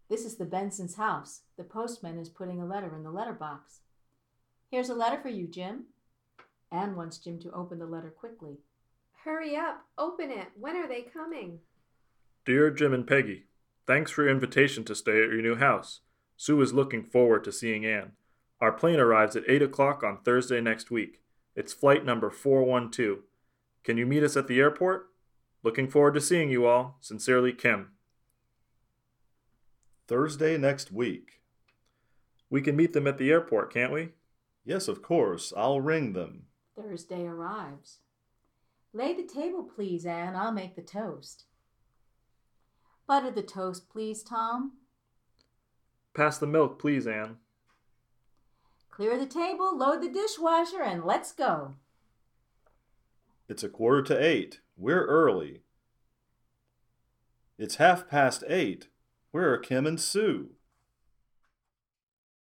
This is the Benson's house. The postman is putting a letter in the letterbox. Here's a letter for you, Jim. Anne wants Jim to open the letter quickly. Hurry up, open it. When are they coming? Dear Jim and Peggy, thanks for your invitation to stay at your new house. Sue is looking forward to seeing Anne. Our plane arrives at 8 o'clock on Thursday next week. It's flight number 412. Can you meet us at the airport? Looking forward to seeing you all. Sincerely, Kim. Thursday next week. We can meet them at the airport, can't we? Yes, of course. I'll ring them. Thursday arrives. Lay the table, please, Anne. I'll make the toast. Butter the toast, please, Tom. Pass the milk, please, Anne. Clear the table, load the dishwasher, and let's go. It's 7:45. We're early. It's 8:30. Where are Kim and Sue?